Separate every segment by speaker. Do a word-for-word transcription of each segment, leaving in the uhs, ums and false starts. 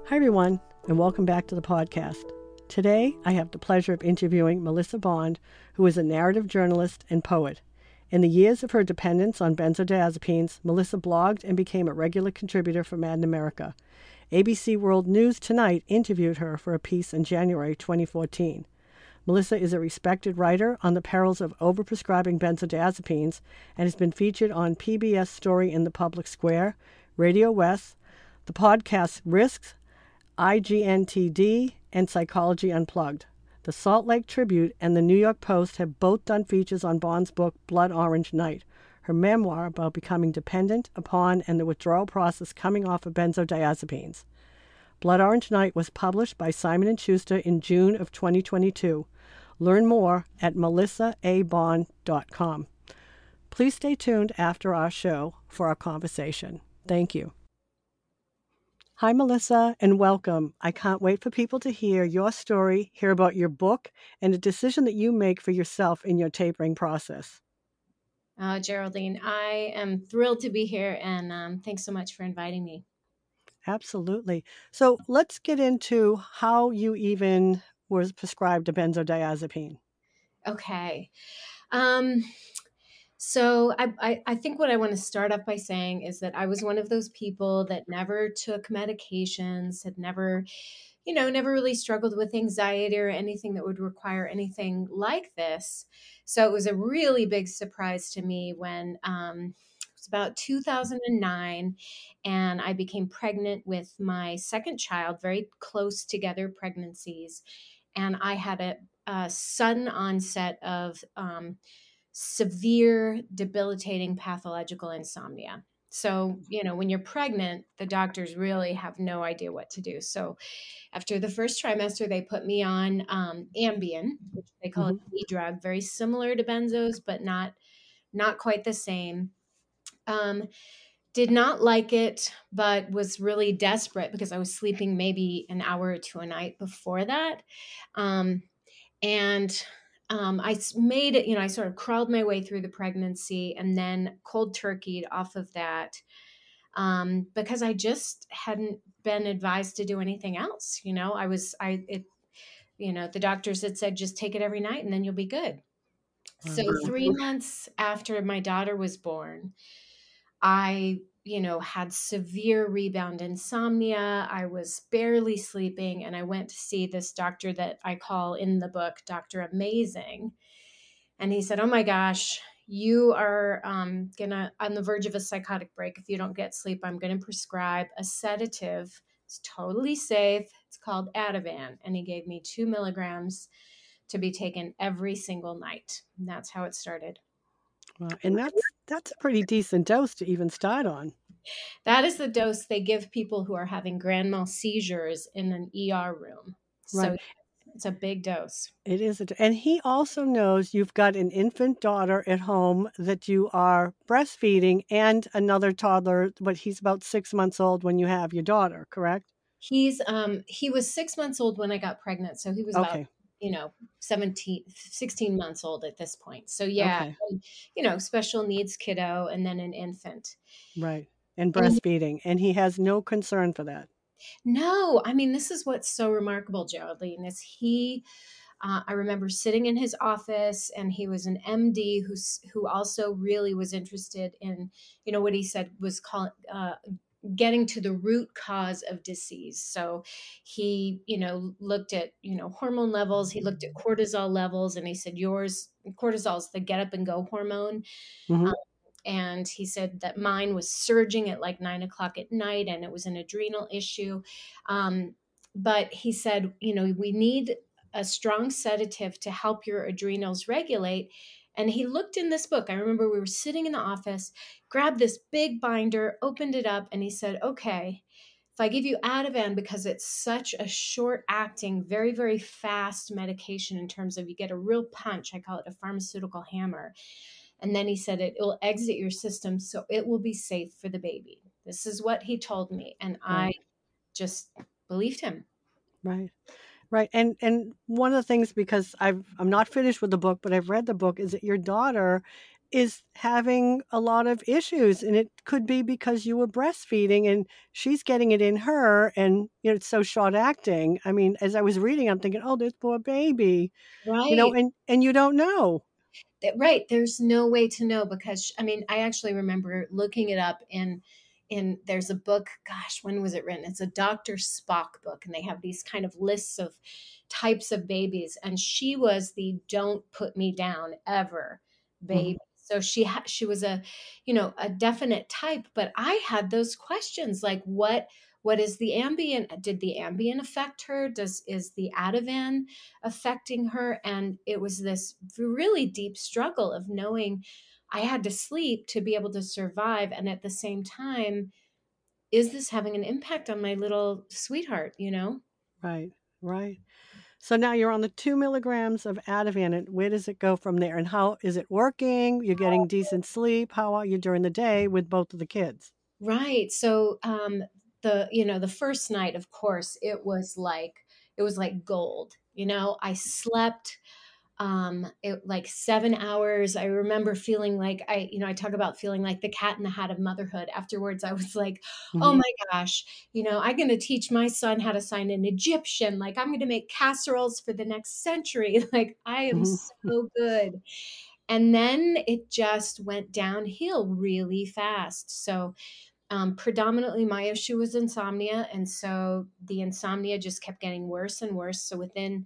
Speaker 1: Hi, everyone, and welcome back to the podcast. Today, I have the pleasure of interviewing Melissa Bond, who is a narrative journalist and poet. In the years of her dependence on benzodiazepines, Melissa blogged and became a regular contributor for Mad in America. A B C World News Tonight interviewed her for a piece in January twenty fourteen. Melissa is a respected writer on the perils of overprescribing benzodiazepines and has been featured on P B S Story in the Public Square, Radio West, the podcast Risks, I G N T D, and Psychology Unplugged. The Salt Lake Tribune and the New York Post have both done features on Bond's book Blood Orange Night, her memoir about becoming dependent upon and the withdrawal process coming off of benzodiazepines. Blood Orange Night was published by Simon and Schuster in June of twenty twenty-two. Learn more at melissa a bond dot com. Please stay tuned after our show for our conversation. Thank you. Hi, Melissa, and welcome. I can't wait for people to hear your story, hear about your book, and the decision that you make for yourself in your tapering process.
Speaker 2: Uh, Geraldine, I am thrilled to be here, and um, thanks so much for inviting me.
Speaker 1: Absolutely. So let's get into how you even was prescribed a benzodiazepine.
Speaker 2: Okay. Um, so I, I, I think what I want to start off by saying is that I was one of those people that never took medications, had never, you know, never really struggled with anxiety or anything that would require anything like this. So it was a really big surprise to me when um, it was about two thousand nine and I became pregnant with my second child, very close together pregnancies. And I had a, a sudden onset of um, severe, debilitating pathological insomnia. So, you know, when you're pregnant, the doctors really have no idea what to do. So, after the first trimester, they put me on um, Ambien, which they call
Speaker 1: Mm-hmm.
Speaker 2: a drug, very similar to benzos, but not not quite the same. Um, did not like it, but was really desperate because I was sleeping maybe an hour or two a night before that. Um, and um, I made it, you know, I sort of crawled my way through the pregnancy and then cold turkeyed off of that um, because I just hadn't been advised to do anything else. You know, I was, I, it, you know, the doctors had said, just take it every night and then you'll be good. So,
Speaker 1: Wow.
Speaker 2: three months after my daughter was born, I, you know, had severe rebound insomnia. I was barely sleeping. And I went to see this doctor that I call in the book Doctor Amazing. And he said, "Oh my gosh, you are um, gonna on the verge of a psychotic break if you don't get sleep. I'm going to prescribe a sedative. It's totally safe. It's called Ativan." And he gave me two milligrams to be taken every single night. And that's how it started.
Speaker 1: Wow. And that's that's a pretty decent dose to even start on.
Speaker 2: That is the dose they give people who are having grand mal seizures in an E R room.
Speaker 1: Right.
Speaker 2: So it's a big dose.
Speaker 1: It is. A, and he also knows you've got an infant daughter at home that you are breastfeeding and another toddler, but he's about six months old when you have your daughter, correct?
Speaker 2: He's um he was six months old when I got pregnant, so he was about,
Speaker 1: Okay.
Speaker 2: you know, seventeen, sixteen months old at this point. So yeah,
Speaker 1: Okay.
Speaker 2: you know, special needs kiddo and then an infant.
Speaker 1: Right. And
Speaker 2: And
Speaker 1: breastfeeding. And he has no concern for that.
Speaker 2: no, I mean, this is what's so remarkable, Geraldine, is he uh, I remember sitting in his office, and he was an M D who's who also really was interested in, you know, what he said was called uh, getting to the root cause of disease. So he, you know, looked at, you know, hormone levels, he looked at cortisol levels, and he said, yours, cortisol is the get up and go hormone.
Speaker 1: Mm-hmm.
Speaker 2: Um, and he said that mine was surging at like nine o'clock at night and it was an adrenal issue. Um, but he said, you know, we need a strong sedative to help your adrenals regulate. And he looked in this book. I remember we were sitting in the office, grabbed this big binder, opened it up, and he said, okay, if I give you Ativan, because it's such a short acting, very, very fast medication in terms of you get a real punch, I call it a pharmaceutical hammer. And then he said it will exit your system so it will be safe for the baby. This is what he told me. And I
Speaker 1: Right.
Speaker 2: just believed him.
Speaker 1: Right. Right. And and one of the things, because I've I'm not finished with the book, but I've read the book, is that your daughter is having a lot of issues, and it could be because you were breastfeeding and she's getting it in her, and you know it's so short acting. I mean, as I was reading, I'm thinking, oh, this poor baby, you know,
Speaker 2: Right.
Speaker 1: and and you don't know.
Speaker 2: That- right, there's no way to know because sh- I mean I actually remember looking it up in in there's a book, gosh, when was it written? It's a Dr. Spock book, and they have these kind of lists of types of babies, and she was the don't put me down ever
Speaker 1: Hmm.
Speaker 2: baby. So she had she was a, you know, a definite type, but I had those questions like what what is the Ambien? Did the Ambien affect her? Does is the Ativan affecting her? And it was this really deep struggle of knowing I had to sleep to be able to survive. And at the same time, is this having an impact on my little sweetheart, you know?
Speaker 1: Right, right. So now you're on the two milligrams of Ativan, and where does it go from there? And how is it working? You're getting decent sleep. How are you during the day with both of the kids?
Speaker 2: Right. So um the you know, the first night, of course, it was like it was like gold. You know, I slept um it like seven hours. I remember feeling like I you know I talk about feeling like the cat in the hat of motherhood. Afterwards I was like, oh
Speaker 1: Mhm.
Speaker 2: my gosh, you know I'm going to teach my son how to sign an Egyptian, like I'm going to make casseroles for the next century. Like I am
Speaker 1: Mhm.
Speaker 2: so good. And then it just went downhill really fast. So um, predominantly my issue was insomnia, and so the insomnia just kept getting worse and worse. So within,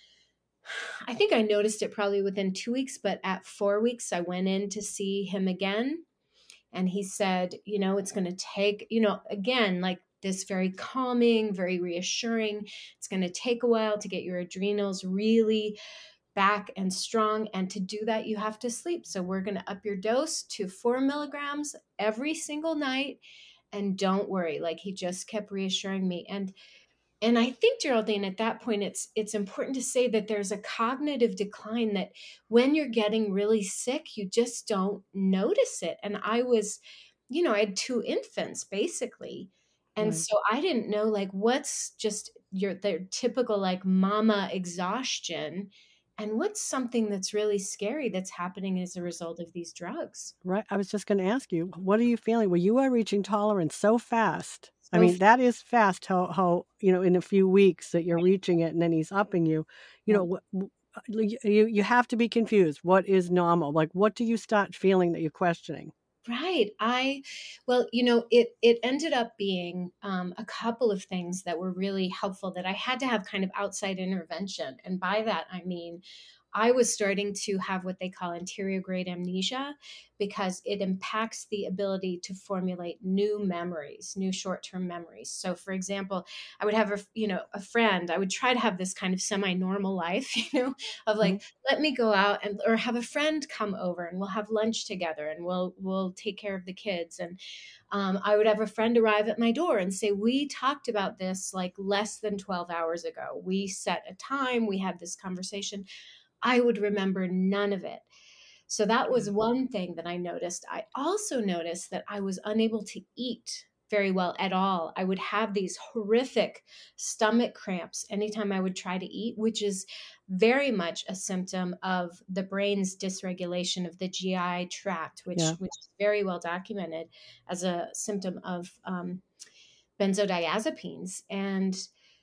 Speaker 2: I think I noticed it probably within two weeks, but at four weeks, I went in to see him again. And he said, you know, it's going to take, you know, again, like this very calming, very reassuring. It's going to take a while to get your adrenals really back and strong. And to do that, you have to sleep. So we're going to up your dose to four milligrams every single night. And don't worry. Like he just kept reassuring me. And and I think, Geraldine, at that point, it's it's important to say that there's a cognitive decline that when you're getting really sick, you just don't notice it. And I was, you know, I had two infants basically. And
Speaker 1: Right.
Speaker 2: so I didn't know like what's just your the typical like mama exhaustion and what's something that's really scary that's happening as a result of these drugs.
Speaker 1: Right. I was just going to ask you, what are you feeling? Well, you are reaching tolerance so fast. I
Speaker 2: So
Speaker 1: mean, that is fast. How how you know in a few weeks that you're reaching it, and then he's upping you. You know, wh- wh- uh, you you have to be confused. What is normal? Like, what do you start feeling that you're questioning?
Speaker 2: right. I, well, you know, it it ended up being um, a couple of things that were really helpful that I had to have kind of outside intervention. And by that, I mean, I was starting to have what they call anterior grade amnesia because it impacts the ability to formulate new memories, new short-term memories. So for example, I would have a, you know, a friend, I would try to have this kind of semi-normal life, you know, of
Speaker 1: Mhm.
Speaker 2: like, let me go out and or have a friend come over and we'll have lunch together and we'll we'll take care of the kids. And um, I would have a friend arrive at my door and say, we talked about this like less than twelve hours ago. We set a time, we had this conversation. I would remember none of it. So that was
Speaker 1: Yeah.
Speaker 2: one thing that I noticed. I also noticed that I was unable to eat very well at all. I would have these horrific stomach cramps anytime I would try to eat, which is very much a symptom of the brain's dysregulation of the G I tract, which
Speaker 1: Yeah.
Speaker 2: which is very well documented as a symptom of um, benzodiazepines. And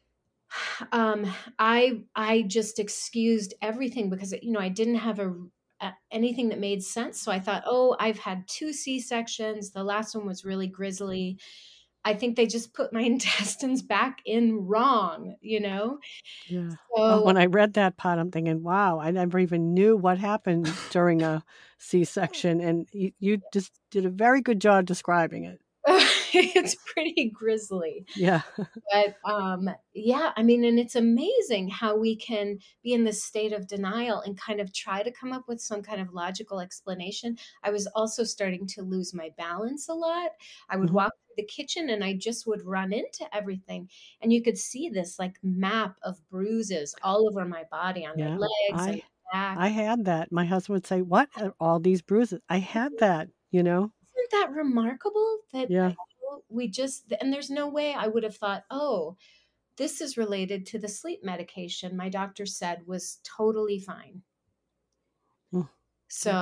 Speaker 2: um, I I just excused everything because you know I didn't have a, a anything that made sense. So I thought, oh, I've had two C sections. The last one was really grisly. I think they just put my intestines back in wrong, you know.
Speaker 1: Yeah. Oh,
Speaker 2: So
Speaker 1: when I read that part, I'm thinking, wow, I never even knew what happened during a C-section, and you, you just did a very good job describing it.
Speaker 2: it's pretty grisly.
Speaker 1: Yeah.
Speaker 2: But um, yeah, I mean, and it's amazing how we can be in this state of denial and kind of try to come up with some kind of logical explanation. I was also starting to lose my balance a lot. I would
Speaker 1: Mhm.
Speaker 2: walk through the kitchen and I just would run into everything. And you could see this like map of bruises all over my body, on my
Speaker 1: Yeah.
Speaker 2: legs and
Speaker 1: I
Speaker 2: my back.
Speaker 1: I had that. My husband would say, "What are all these bruises?" I had that, you know?
Speaker 2: Isn't that remarkable that uh,
Speaker 1: Yeah.
Speaker 2: we just, and there's no way I would have thought, oh, this is related to the sleep medication my doctor said was totally fine.
Speaker 1: Mm,
Speaker 2: So
Speaker 1: okay.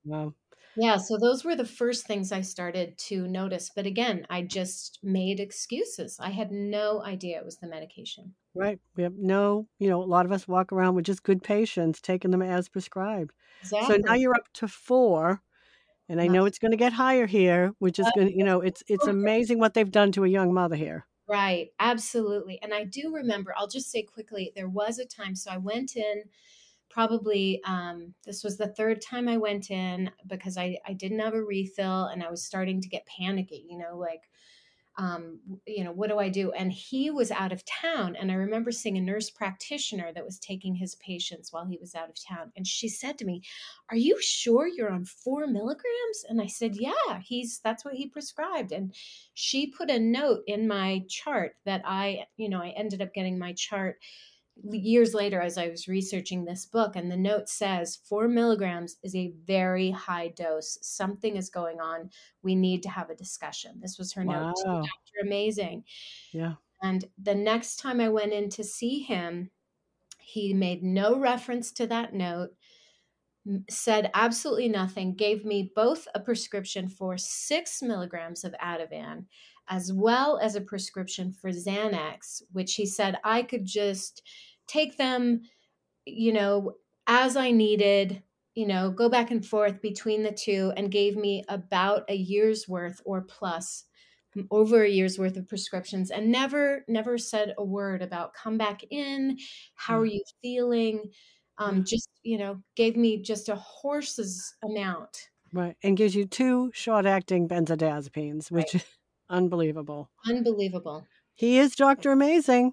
Speaker 1: Wow.
Speaker 2: Yeah, so those were the first things I started to notice. But again, I just made excuses. I had no idea it was the medication.
Speaker 1: Right. We have no, you know, a lot of us walk around with just good patience, taking them as prescribed. So now
Speaker 2: Exactly.
Speaker 1: you're up to four, and I
Speaker 2: My-
Speaker 1: know it's gonna get higher here, which is gonna, you know, it's it's amazing what they've done to a young mother here.
Speaker 2: Right, absolutely. And I do remember, I'll just say quickly, there was a time, so I went in probably, um, this was the third time I went in because I, I didn't have a refill and I was starting to get panicky, you know, like, um, you know, what do I do? And he was out of town. And I remember seeing a nurse practitioner that was taking his patients while he was out of town. And she said to me, "Are you sure you're on four milligrams?" And I said, "Yeah, he's, that's what he prescribed." And she put a note in my chart that I, you know, I ended up getting my chart years later as I was researching this book. And the note says four milligrams is a very high dose. Something is going on. We need to have a discussion. This was her note to
Speaker 1: Wow.
Speaker 2: Doctor Amazing.
Speaker 1: Yeah.
Speaker 2: And the next time I went in to see him, he made no reference to that note, said absolutely nothing, gave me both a prescription for six milligrams of Ativan as well as a prescription for Xanax, which he said I could just take them, you know, as I needed, you know, go back and forth between the two, and gave me about a year's worth or plus, over a year's worth of prescriptions, and never never said a word about come back in, how are
Speaker 1: Yeah.
Speaker 2: you feeling,
Speaker 1: Yeah.
Speaker 2: um, just, you know, gave me just a horse's amount.
Speaker 1: Right. And gives you two short-acting benzodiazepines,
Speaker 2: Right.
Speaker 1: which is unbelievable.
Speaker 2: Unbelievable.
Speaker 1: He is Doctor Amazing.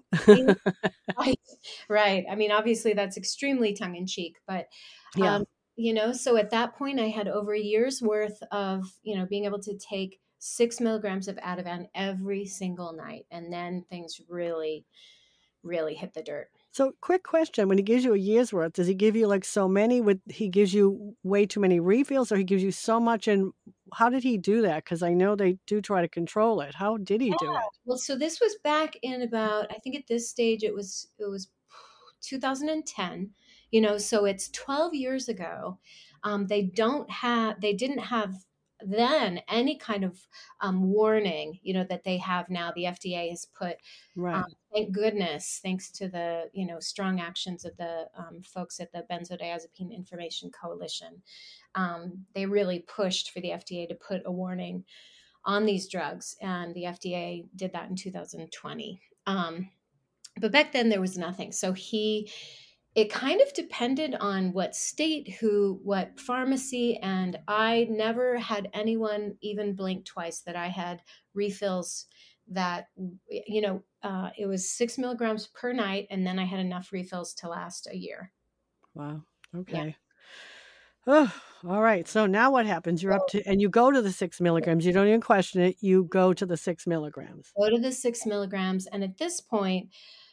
Speaker 2: Right. Right. I mean, obviously that's extremely tongue in cheek, but
Speaker 1: Yeah.
Speaker 2: um, you know, so at that point I had over a year's worth of, you know, being able to take six milligrams of Ativan every single night. And then things really, really hit the dirt.
Speaker 1: So, quick question, when he gives you a year's worth, does he give you, like, so many with he gives you way too many refills, or he gives you so much, and how did he do that? Because I know they do try to control it. How did he
Speaker 2: Yeah.
Speaker 1: do it?
Speaker 2: Well, so this was back in about, I think at this stage it was it was two thousand ten, you know, so it's twelve years ago. Um, they don't have they didn't have then any kind of um, warning, you know, that they have now. The F D A has put, um,
Speaker 1: Right.
Speaker 2: thank goodness, thanks to the, you know, strong actions of the um, folks at the Benzodiazepine Information Coalition. Um, they really pushed for the F D A to put a warning on these drugs, and the F D A did that in two thousand twenty. Um, but back then there was nothing. So he, it kind of depended on what state, who, what pharmacy, and I never had anyone even blink twice that I had refills that, you know, uh, it was six milligrams per night, and then I had enough refills to last a year.
Speaker 1: Wow.
Speaker 2: Yeah.
Speaker 1: Okay. Oh, all right. So now what happens? You're up to, and you go to the six milligrams. You don't even question it. You go to the six milligrams.
Speaker 2: Go to the six milligrams, and at this point,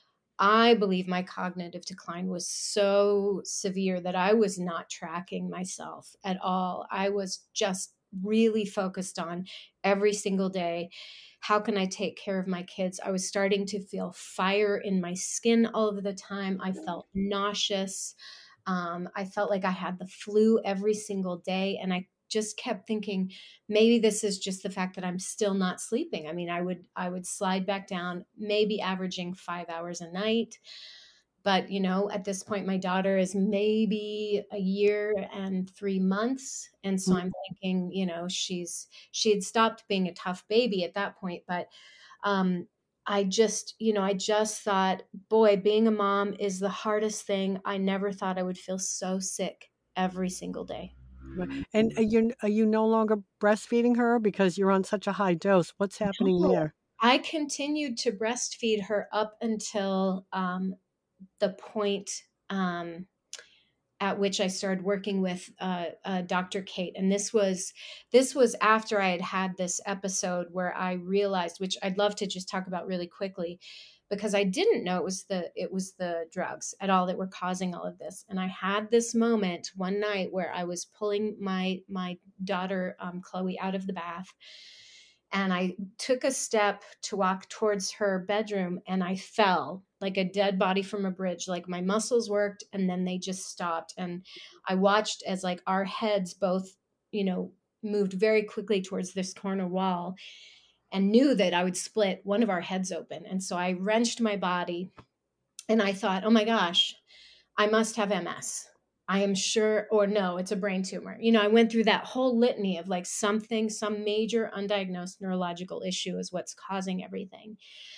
Speaker 2: I believe my cognitive decline was so severe that I was not tracking myself at all. I was just really focused on every single day. How can I take care of my kids? I was starting to feel fire in my skin all of the time. I felt nauseous. Um, I felt like I had the flu every single day. And I just kept thinking, maybe this is just the fact that I'm still not sleeping. I mean, I would I would slide back down, maybe averaging five hours a night. But you know, at this point, my daughter is maybe a year and three months, and so
Speaker 1: Mm.
Speaker 2: I'm thinking, you know, she's she had stopped being a tough baby at that point, but um, I just, you know, I just thought, boy, being a mom is the hardest thing. I never thought I would feel so sick every single day.
Speaker 1: Right. And are you are you no longer breastfeeding her because you're on such a high dose? What's happening
Speaker 2: No,
Speaker 1: there?
Speaker 2: I continued to breastfeed her up until um, the point um, at which I started working with uh, uh, Doctor Kate, and this was this was after I had had this episode where I realized, which I'd love to just talk about really quickly, because I didn't know it was the it was the drugs at all that were causing all of this. And I had this moment one night where I was pulling my my daughter um, Chloe out of the bath, and I took a step to walk towards her bedroom, and I fell like a dead body from a bridge. Like my muscles worked and then they just stopped. And I watched as like our heads both you know, moved very quickly towards this corner wall and knew that I would split one of our heads open. And so I wrenched my body and I thought, oh my gosh, I must have M S. I am sure, or no, it's a brain tumor. You know, I went through that whole litany of like something, some major undiagnosed neurological issue is what's causing everything.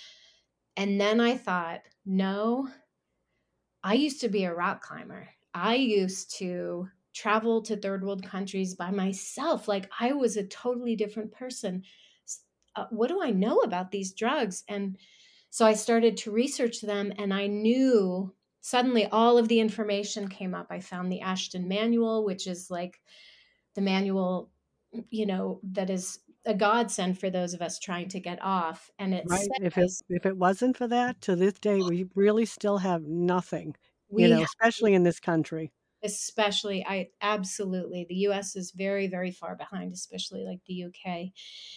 Speaker 2: And then I thought, no, I used to be a rock climber. I used to travel to third world countries by myself. Like I was a totally different person. Uh, what do I know about these drugs? And so I started to research them, and I knew suddenly all of the information came up. I found the Ashton Manual, which is like the manual, you know, that is a godsend for those of us trying to get off. And it
Speaker 1: Right. If it
Speaker 2: says
Speaker 1: if it wasn't for that, to this day, we really still have nothing, you
Speaker 2: we
Speaker 1: know, especially in this country.
Speaker 2: especially I absolutely the U S is very very far behind, especially like the U K.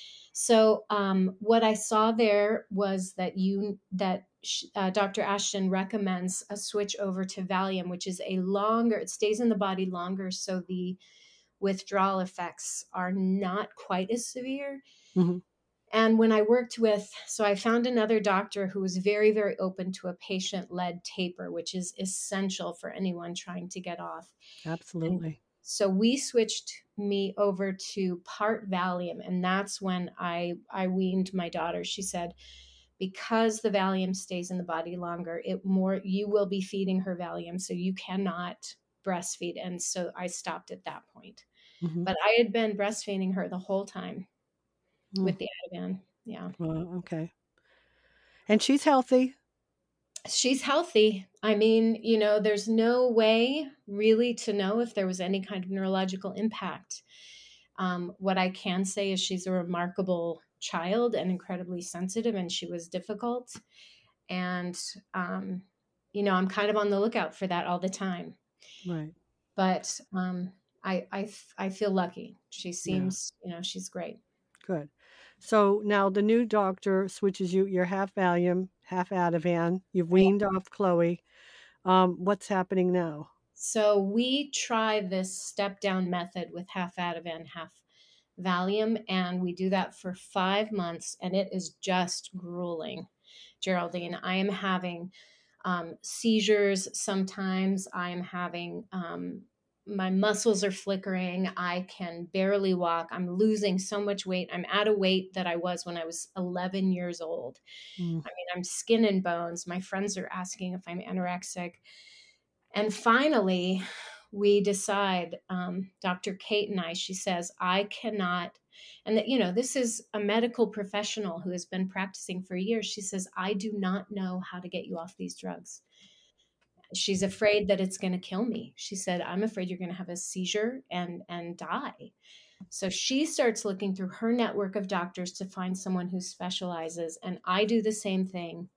Speaker 2: So um, what I saw there was that you that uh, Doctor Ashton recommends a switch over to Valium, which is a longer, it stays in the body longer, so the withdrawal effects are not quite as severe.
Speaker 1: Hmm.
Speaker 2: And when I worked with, so I found another doctor who was very, very open to a patient led taper, which is essential for anyone trying to get off. And
Speaker 1: Absolutely.
Speaker 2: so we switched me over to part Valium. And that's when I, I weaned my daughter. She said, because the Valium stays in the body longer, it more, you will be feeding her Valium. So you cannot breastfeed. And so I stopped at that point.
Speaker 1: Hmm.
Speaker 2: But I had been breastfeeding her the whole time
Speaker 1: Mm.
Speaker 2: with the Ativan. Yeah.
Speaker 1: Well, okay. And she's healthy.
Speaker 2: She's healthy. I mean, you know, there's no way really to know if there was any kind of neurological impact. Um, what I can say is she's a remarkable child and incredibly sensitive, and she was difficult. And, um, you know, I'm kind of on the lookout for that all the time.
Speaker 1: Right.
Speaker 2: But um, I, I, I feel lucky. She
Speaker 1: Yeah.
Speaker 2: seems, you know, she's great.
Speaker 1: Good. So now the new doctor switches you. You're half Valium, half Ativan. You've weaned off Chloe. Um, what's happening now?
Speaker 2: So we try this step down method with half Ativan, half Valium, and we do that for five months, and it is just grueling, Geraldine. I am having um, seizures sometimes. I am having um, my muscles are flickering. I can barely walk. I'm losing so much weight. I'm at a weight that I was when I was eleven years old.
Speaker 1: Mm.
Speaker 2: I mean, I'm skin and bones. My friends are asking if I'm anorexic. And finally, we decide, um, Doctor Kate and I, she says, I cannot, and that, you know, this is a medical professional who has been practicing for years. She says, I do not know how to get you off these drugs. She's afraid that it's going to kill me. She said, I'm afraid you're going to have a seizure and, and die. So she starts looking through her network of doctors to find someone who specializes. And I do the same thing.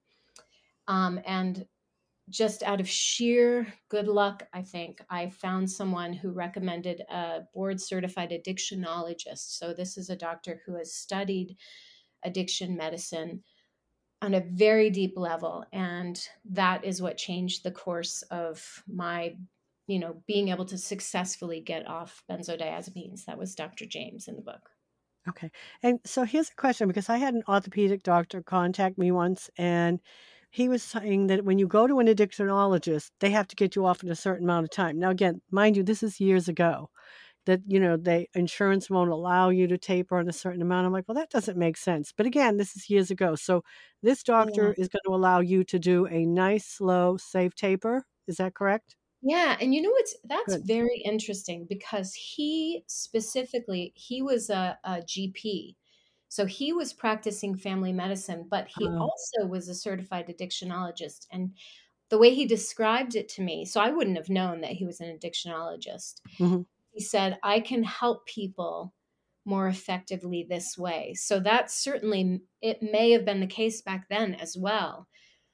Speaker 2: Um, and just out of sheer good luck, I think, I found someone who recommended a board certified addictionologist. So, this is a doctor who has studied addiction medicine on a very deep level. And that is what changed the course of my, you know, being able to successfully get off benzodiazepines. That was Doctor James in the book.
Speaker 1: Okay. And so here's a question, because I had an orthopedic doctor contact me once, and he was saying that when you go to an addictionologist, they have to get you off in a certain amount of time. Now, again, mind you, this is years ago, that, you know, they insurance won't allow you to taper on a certain amount. I'm like, well, that doesn't make sense. But again, this is years ago. So this
Speaker 2: Yeah.
Speaker 1: doctor is going to allow you to do a nice, slow, safe taper. Is that correct?
Speaker 2: Yeah, and you know it's that's
Speaker 1: Good.
Speaker 2: very interesting because he specifically he was a, G P. So he was practicing family medicine, but he
Speaker 1: Oh.
Speaker 2: also was a certified addictionologist. And the way he described it to me, so I wouldn't have known that he was an addictionologist.
Speaker 1: Hmm.
Speaker 2: He said, I can help people more effectively this way. So that certainly it may have been the case back then as well.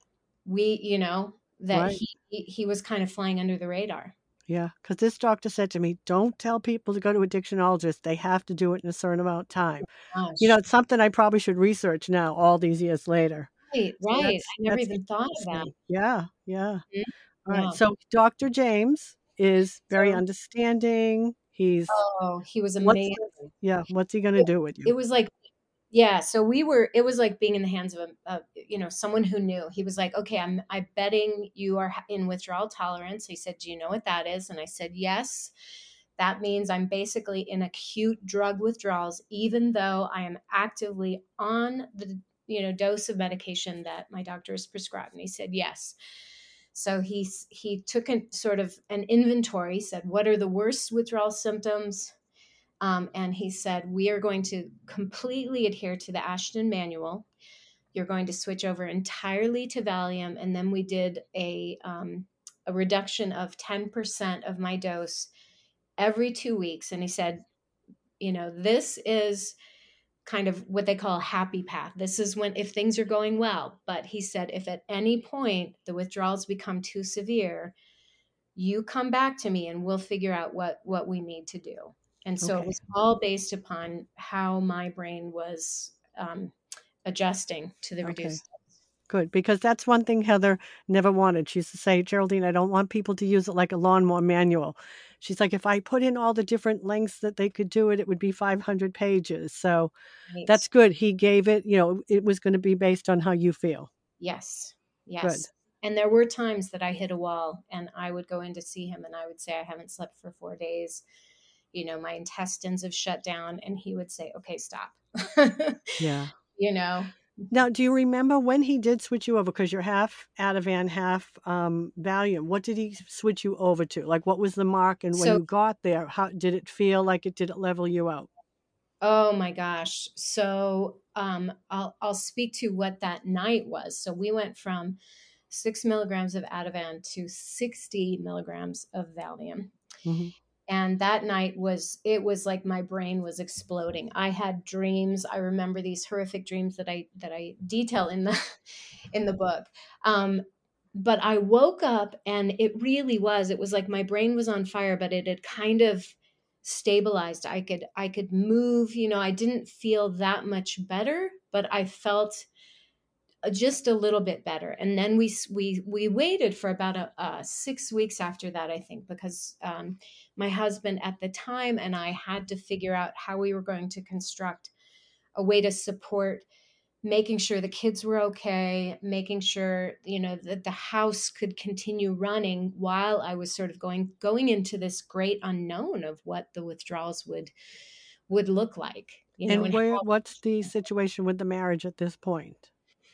Speaker 2: We, you know, that
Speaker 1: Right.
Speaker 2: he he was kind of flying under the radar.
Speaker 1: Yeah, because this doctor said to me, don't tell people to go to addictionologists. They have to do it in a certain amount of time. You know,
Speaker 2: Gosh.
Speaker 1: it's something I probably should research now, all these years later.
Speaker 2: Right,
Speaker 1: So
Speaker 2: right.
Speaker 1: that's
Speaker 2: I never
Speaker 1: that's
Speaker 2: even thought of that.
Speaker 1: interesting. Yeah, yeah.
Speaker 2: Mhm.
Speaker 1: All right.
Speaker 2: Yeah.
Speaker 1: So doctor James is very
Speaker 2: So
Speaker 1: understanding. He's
Speaker 2: Oh, he was
Speaker 1: what's
Speaker 2: amazing.
Speaker 1: yeah, what's he gonna
Speaker 2: It,
Speaker 1: do with
Speaker 2: it
Speaker 1: you?
Speaker 2: was like, yeah, so we were, it was like being in the hands of a, a, you know, someone who knew. He was like, okay, I'm, I'm betting you are in withdrawal tolerance. He said, do you know what that is? And I said, yes. That means I'm basically in acute drug withdrawals, even though I am actively on the, you know, dose of medication that my doctor has prescribed. And he said, yes. So he, he took a sort of an inventory, said, what are the worst withdrawal symptoms? Um, and he said, we are going to completely adhere to the Ashton manual. You're going to switch over entirely to Valium. And then we did a, um, a reduction of ten percent of my dose every two weeks. And he said, you know, this is kind of what they call a happy path. This is when, if things are going well. But he said, if at any point the withdrawals become too severe, you come back to me and we'll figure out what what we need to do. And so it
Speaker 1: Okay.
Speaker 2: was all based upon how my brain was um, adjusting to the
Speaker 1: Okay.
Speaker 2: reduced.
Speaker 1: Good, because that's one thing Heather never wanted. She used to say, Geraldine, I don't want people to use it like a lawnmower manual. She's like, if I put in all the different lengths that they could do it, it would be five hundred pages. So
Speaker 2: Right.
Speaker 1: that's good. He gave it, you know, it was going to be based on how you feel.
Speaker 2: Yes,
Speaker 1: Good.
Speaker 2: yes. And there were times that I hit a wall and I would go in to see him and I would say, I haven't slept for four days. You know, my intestines have shut down. And he would say, okay, stop.
Speaker 1: Yeah.
Speaker 2: you know,
Speaker 1: Now, do you remember when he did switch you over? Because you're half Ativan, half um, Valium. What did he switch you over to? Like, what was the mark? And when
Speaker 2: so
Speaker 1: you got there, how did it feel like it did it level you out?
Speaker 2: oh my gosh. So um, I'll I'll speak to what that night was. So we went from six milligrams of Ativan to sixty milligrams of Valium.
Speaker 1: Hmm.
Speaker 2: And that night was, it was like my brain was exploding. I had dreams. I remember these horrific dreams that I that I detail in the in the book. Um, but I woke up and it really was, it was like my brain was on fire, but it had kind of stabilized. I could I could move, you know, I didn't feel that much better, but I felt just a little bit better. And then we we we waited for about a, uh, six weeks after that, I think, because um, my husband at the time and I had to figure out how we were going to construct a way to support making sure the kids were okay, making sure, you know, that the house could continue running while I was sort of going going into this great unknown of what the withdrawals would would look like, you know,
Speaker 1: And
Speaker 2: and
Speaker 1: where?
Speaker 2: how,
Speaker 1: What's the situation with the marriage at this point?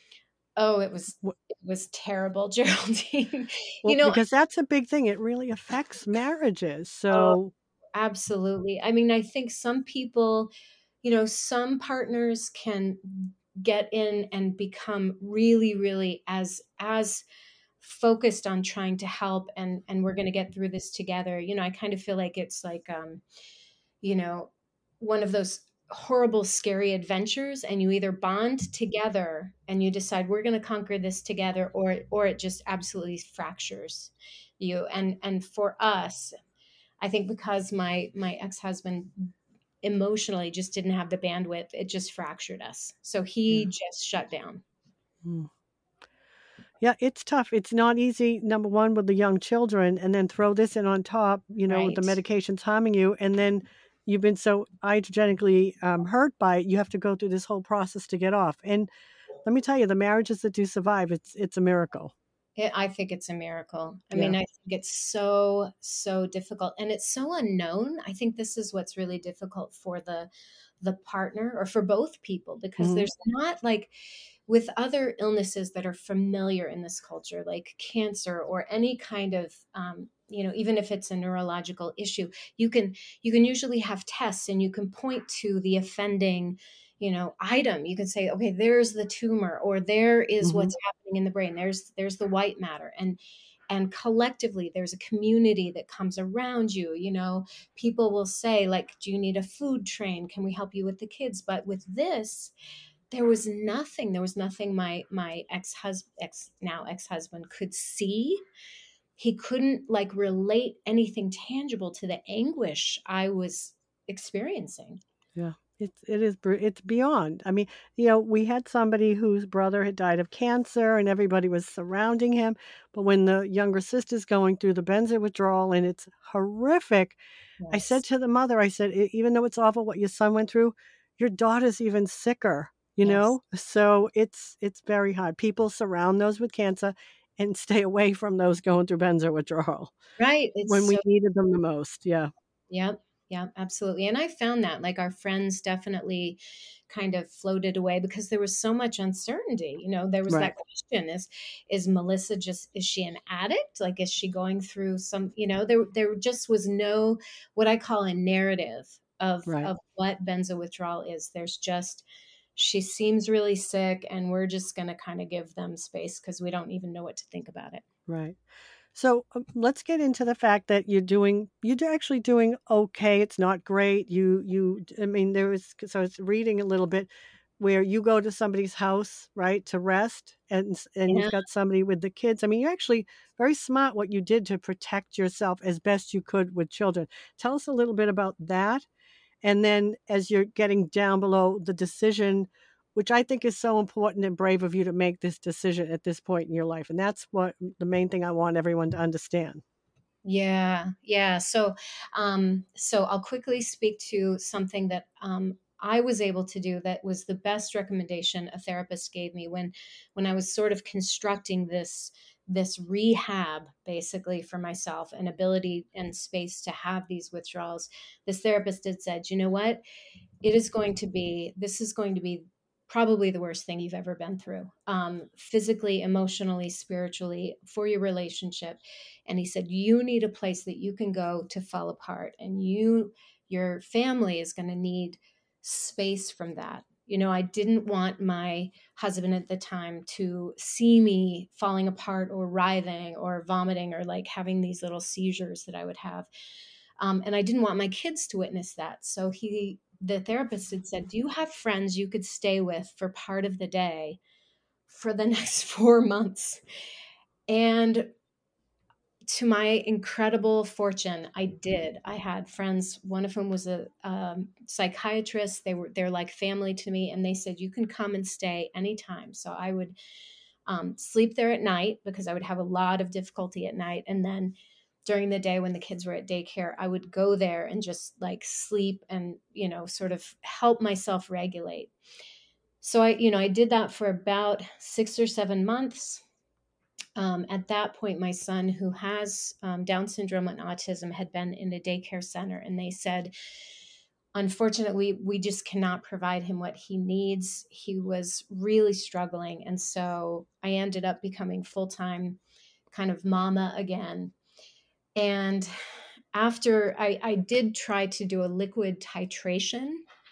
Speaker 2: oh, it was
Speaker 1: What,
Speaker 2: it was terrible, Geraldine.
Speaker 1: well,
Speaker 2: you know,
Speaker 1: because that's a big thing. It really affects marriages.
Speaker 2: oh,
Speaker 1: So,
Speaker 2: absolutely. I mean, I think some people, you know, some partners can get in and become really, really as as focused on trying to help and and we're going to get through this together. You know, I kind of feel like it's like um, you know, one of those horrible scary adventures and you either bond together and you decide we're going to conquer this together or or it just absolutely fractures you. And and for us, I think because my my ex-husband emotionally just didn't have the bandwidth, it just fractured us. So he
Speaker 1: yeah.
Speaker 2: just shut down.
Speaker 1: Mm. Yeah, it's tough. It's not easy, number one, with the young children, and then throw this in on top, you know, with the
Speaker 2: Right.
Speaker 1: medications harming you, and then you've been so iatrogenic um, hurt by it, you have to go through this whole process to get off. And let me tell you, the marriages that do survive, it's it's a miracle.
Speaker 2: It, I think it's a miracle. I
Speaker 1: Yeah.
Speaker 2: mean, I think it's so, so difficult and it's so unknown. I think this is what's really difficult for the the partner or for both people because
Speaker 1: Hmm.
Speaker 2: there's not like with other illnesses that are familiar in this culture, like cancer or any kind of um, you know, even if it's a neurological issue, you can you can usually have tests and you can point to the offending, you know, item. You can say, okay, there's the tumor, or there is
Speaker 1: Hmm.
Speaker 2: what's happening in the brain. There's there's the white matter, and and collectively there's a community that comes around you. You know, people will say like, do you need a food train? Can we help you with the kids? But with this, there was nothing. There was nothing my my ex husband, ex now ex husband, could see. He couldn't like relate anything tangible to the anguish I was experiencing.
Speaker 1: Yeah. It's it is bru it's beyond. I mean, you know, we had somebody whose brother had died of cancer and everybody was surrounding him, but when the younger sister's going through the benzo withdrawal and it's horrific, I said
Speaker 2: Yes.
Speaker 1: to the mother, I said, "E even though it's awful what your son went through, your daughter's even sicker," you
Speaker 2: Yes.
Speaker 1: know? So it's it's very hard. People surround those with cancer and stay away from those going through benzo withdrawal
Speaker 2: Right. It's
Speaker 1: when we
Speaker 2: so
Speaker 1: needed them the most. Yeah,
Speaker 2: Yep. Yeah, absolutely. And I found that like our friends definitely kind of floated away because there was so much uncertainty. You know, there was
Speaker 1: right,
Speaker 2: that question is is Melissa just is she an addict? Like is she going through some, you know, there there just was no what I call a narrative of
Speaker 1: right,
Speaker 2: of what benzo withdrawal is. There's just she seems really sick and we're just going to kind of give them space because we don't even know what to think about it.
Speaker 1: right. So um, let's get into the fact that you're doing you're do- actually doing okay. It's not great. You you I mean there was because I was reading a little bit where you go to somebody's house, right, to rest and s- and
Speaker 2: Yeah.
Speaker 1: you've got somebody with the kids. I mean, you're actually very smart what you did to protect yourself as best you could with children. Tell us a little bit about that. And then as you're getting down below the decision, which I think is so important and brave of you to make this decision at this point in your life. And that's what the main thing I want everyone to understand.
Speaker 2: Yeah, yeah. So, um, so I'll quickly speak to something that um, I was able to do that was the best recommendation a therapist gave me when, when I was sort of constructing this this rehab basically for myself and ability and space to have these withdrawals. This therapist had said, you know what? It is going to be this is going to be probably the worst thing you've ever been through, um, physically, emotionally, spiritually, for your relationship. And he said you need a place that you can go to fall apart, and you your family is going to need space from that. You know, I didn't want my husband at the time to see me falling apart or writhing or vomiting or like having these little seizures that I would have. Um, and I didn't want my kids to witness that. So he, the therapist had said, do you have friends you could stay with for part of the day for the next four months? And to my incredible fortune, I did. I had friends. One of whom was a um, psychiatrist. They were they're like family to me, and they said you can come and stay anytime. So I would um, sleep there at night because I would have a lot of difficulty at night, and then during the day when the kids were at daycare, I would go there and just like sleep and you know sort of help myself regulate. So I you know I did that for about six or seven months. Um, at that point, my son, who has um, Down syndrome and autism, had been in a daycare center, and they said, unfortunately, we just cannot provide him what he needs. He was really struggling. And so I ended up becoming full time kind of mama again. And after I, I did try to do a liquid titration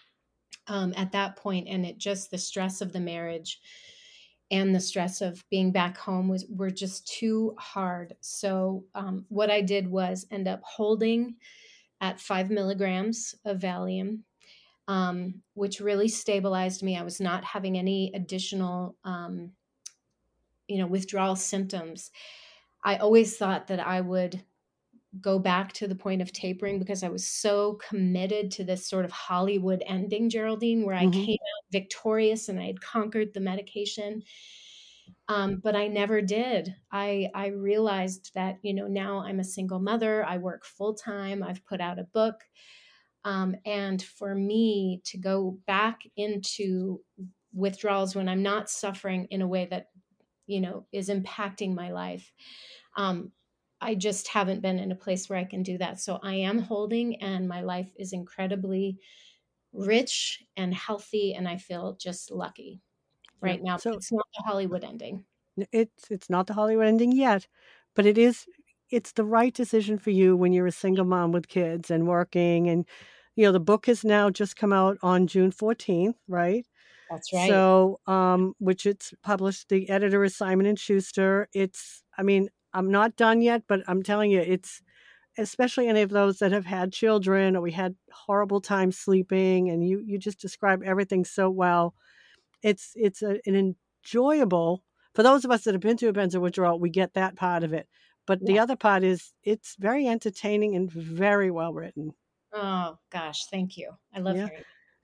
Speaker 2: um, at that point, and it just the stress of the marriage and the stress of being back home was were just too hard. So um, what I did was end up holding at five milligrams of Valium, um, which really stabilized me. I was not having any additional, um, you know, withdrawal symptoms. I always thought that I would go back to the point of tapering because I was so committed to this sort of Hollywood ending, Geraldine, where I
Speaker 1: Hmm.
Speaker 2: came out victorious and I had conquered the medication. Um, but I never did. I I realized that you know now I'm a single mother. I work full time. I've put out a book, um, and for me to go back into withdrawals when I'm not suffering in a way that you know is impacting my life, um, I just haven't been in a place where I can do that. So I am holding, and my life is incredibly rich and healthy, and I feel just lucky
Speaker 1: Yeah.
Speaker 2: right now. But
Speaker 1: So
Speaker 2: it's not the Hollywood ending.
Speaker 1: n- it's it's not the Hollywood ending yet, but it is it's the right decision for you when you're a single mom with kids and working and you know the book has now just come out on June fourteenth, right?
Speaker 2: That's right.
Speaker 1: So, um, which it's published, the editor is Simon and Schuster. It's, I mean, I'm not done yet, but I'm telling you, it's especially any of those that have had children or we had horrible time sleeping, and you you just describe everything so well. It's it's a, an enjoyable for those of us that have been through a benzo withdrawal. We get that part of it, but the
Speaker 2: Yeah.
Speaker 1: other part is it's very entertaining and very well written.
Speaker 2: Oh gosh, thank you. I love
Speaker 1: Yeah.
Speaker 2: hearing.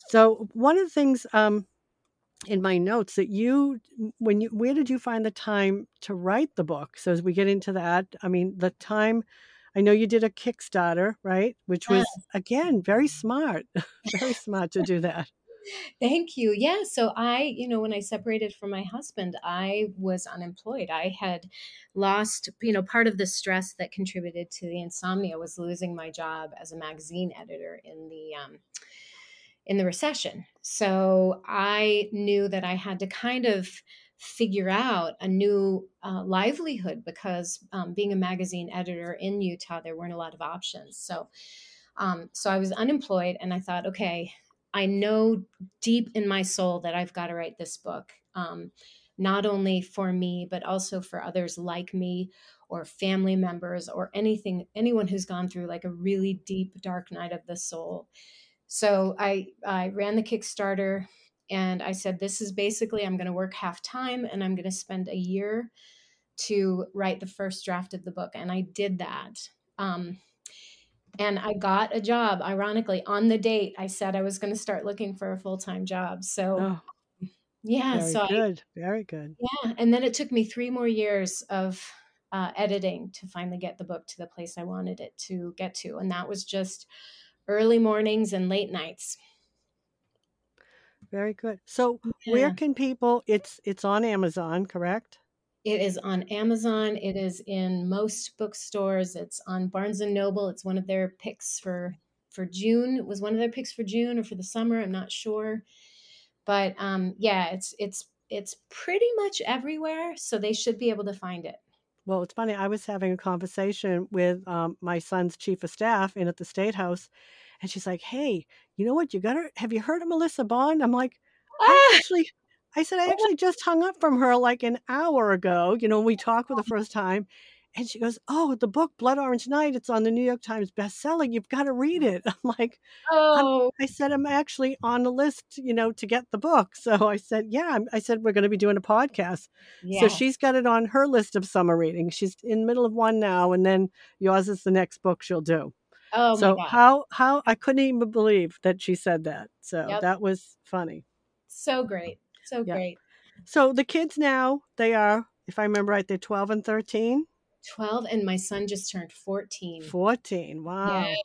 Speaker 1: So one of the things um, in my notes that you, when you, where did you find the time to write the book? So as we get into that, I mean, the time, I know you did a Kickstarter, right? Which
Speaker 2: Yeah.
Speaker 1: was, again, very smart, very smart to do that.
Speaker 2: Thank you. Yeah. So I, you know, when I separated from my husband, I was unemployed. I had lost, you know, part of the stress that contributed to the insomnia was losing my job as a magazine editor in the um, in the recession. So I knew that I had to kind of figure out a new uh, livelihood because um, being a magazine editor in Utah, there weren't a lot of options. So, um, so I was unemployed, and I thought, okay, I know deep in my soul that I've got to write this book, um, not only for me but also for others like me, or family members, or anything, anyone who's gone through like a really deep, dark night of the soul. So I I ran the Kickstarter, and I said, this is basically, I'm going to work half time and I'm going to spend a year to write the first draft of the book. And I did that. Um, and I got a job, ironically, on the date I said I was going to start looking for a full time job. So,
Speaker 1: Oh,
Speaker 2: yeah,
Speaker 1: very
Speaker 2: so I,
Speaker 1: good. Very good.
Speaker 2: yeah. And then it took me three more years of uh, editing to finally get the book to the place I wanted it to get to. And that was just early mornings and late nights.
Speaker 1: Very good. So where
Speaker 2: Yeah.
Speaker 1: can people, it's, it's on Amazon, correct?
Speaker 2: It is on Amazon. It is in most bookstores. It's on Barnes and Noble. It's one of their picks for for June. It was one of their picks for June or for the summer. I'm not sure, but um, yeah, it's it's it's pretty much everywhere. So they should be able to find it.
Speaker 1: Well, it's funny. I was having a conversation with um, my son's chief of staff in at the State House, and she's like, "Hey, you know what? You got to have you heard of Melissa Bond?" I'm like, "I
Speaker 2: Ah!
Speaker 1: actually, I said I
Speaker 2: Oh my-
Speaker 1: actually just hung up from her like an hour ago. You know, when we talked for the first time." And she goes, "Oh, the book Blood Orange Night. It's on the New York Times bestseller. You've got to read it." I'm like, I'm
Speaker 2: oh,
Speaker 1: I said, "I'm actually on the list, you know, to get the book." So I said, "Yeah." I'm- I said, "We're going to be doing a podcast." So
Speaker 2: yes.
Speaker 1: she's got it on her list of summer readings. She's in the middle of one now, and then yours is the next book she'll do.
Speaker 2: Oh my
Speaker 1: So
Speaker 2: God.
Speaker 1: how how I couldn't even believe that she said that. So
Speaker 2: Yep.
Speaker 1: that was funny.
Speaker 2: So great. So
Speaker 1: Yeah.
Speaker 2: great.
Speaker 1: So the kids now, they are, if I remember right, they're twelve and thirteen.
Speaker 2: twelve, and my son just turned fourteen.
Speaker 1: fourteen.
Speaker 2: Yes.
Speaker 1: Wow.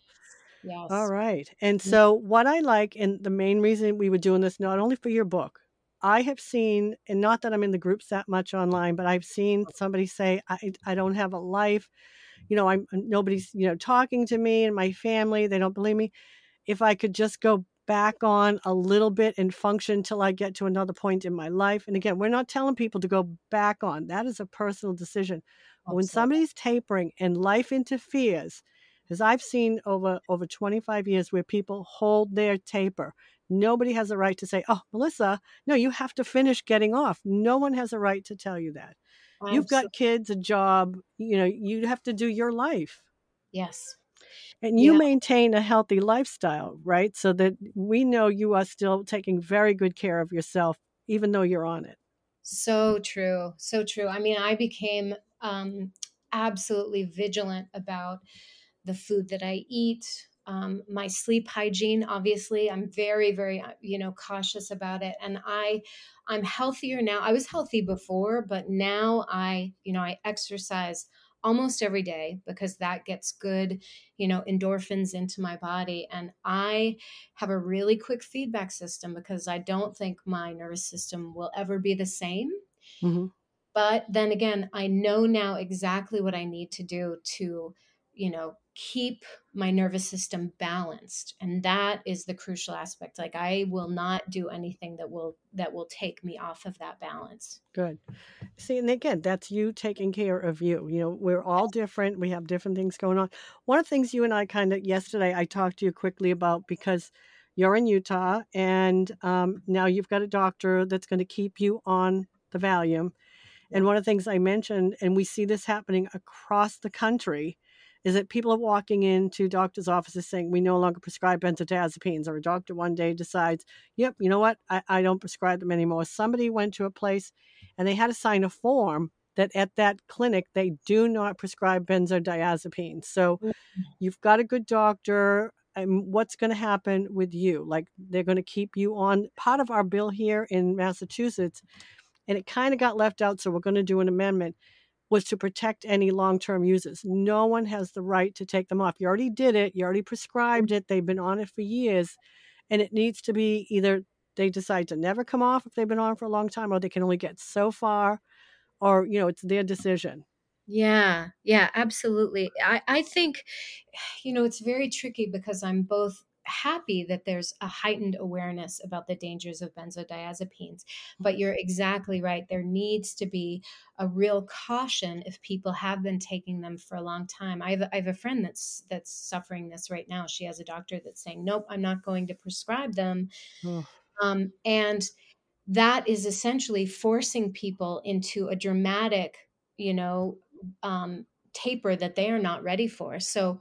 Speaker 1: All
Speaker 2: Yes.
Speaker 1: right. And so, what I like, and the main reason we were doing this, not only for your book, I have seen, and not that I'm in the groups that much online, but I've seen somebody say, I, I don't have a life. You know, I'm nobody's, you know, talking to me and my family. They don't believe me. If I could just go back on a little bit and function till I get to another point in my life. And again, we're not telling people to go back on. That is a personal decision. But when
Speaker 2: Absolutely.
Speaker 1: somebody's tapering and life interferes, as I've seen over over twenty-five years where people hold their taper, nobody has a right to say, "Oh, Melissa, no, you have to finish getting off." No one has a right to tell you that. You've got
Speaker 2: Absolutely.
Speaker 1: kids, a job, you know, you have to do your life.
Speaker 2: Yes.
Speaker 1: And you
Speaker 2: Yeah.
Speaker 1: maintain a healthy lifestyle, right? So that we know you are still taking very good care of yourself, even though you're on it.
Speaker 2: So true. So true. I mean, I became um, absolutely vigilant about the food that I eat, um, my sleep hygiene. Obviously, I'm very, very, uh, you know, cautious about it. And I, I'm healthier now. I was healthy before, but now I, you know, I exercise almost every day because that gets good, you know, endorphins into my body. And I have a really quick feedback system because I don't think my nervous system will ever be the same.
Speaker 1: Mm-hmm.
Speaker 2: But then again, I know now exactly what I need to do to, you know, keep my nervous system balanced. And that is the crucial aspect. Like I will not do anything that will that will take me off of that balance.
Speaker 1: Good. See, and again, that's you taking care of you. You know, we're all different. We have different things going on. One of the things you and I kind of yesterday, I talked to you quickly about because you're in Utah and um, now you've got a doctor that's going to keep you on the Valium.
Speaker 2: Yeah.
Speaker 1: And one of the things I mentioned, and we see this happening across the country, is that people are walking into doctors' offices saying, "We no longer prescribe benzodiazepines," or a doctor one day decides, "Yep, you know what? I, I don't prescribe them anymore." Somebody went to a place and they had to sign a form that at that clinic they do not prescribe benzodiazepines. So you've got a good doctor. um, what's going to happen with you? Like they're going to keep you on part of our bill here in Massachusetts, and it kind of got left out. So we're going to do an amendment was to protect any long-term users. No one has the right to take them off. You already did it. You already prescribed it. They've been on it for years, and it needs to be either they decide to never come off if they've been on for a long time, or they can only get so far, or, you know, it's their decision.
Speaker 2: Yeah, yeah, absolutely. I, I think, you know, it's very tricky because I'm both happy that there's a heightened awareness about the dangers of benzodiazepines, but you're exactly right. There needs to be a real caution if people have been taking them for a long time. I have, I have a friend that's that's suffering this right now. She has a doctor that's saying, nope, I'm not going to prescribe them.
Speaker 1: Oh,
Speaker 2: Um, and that is essentially forcing people into a dramatic, you know, um, taper that they are not ready for. So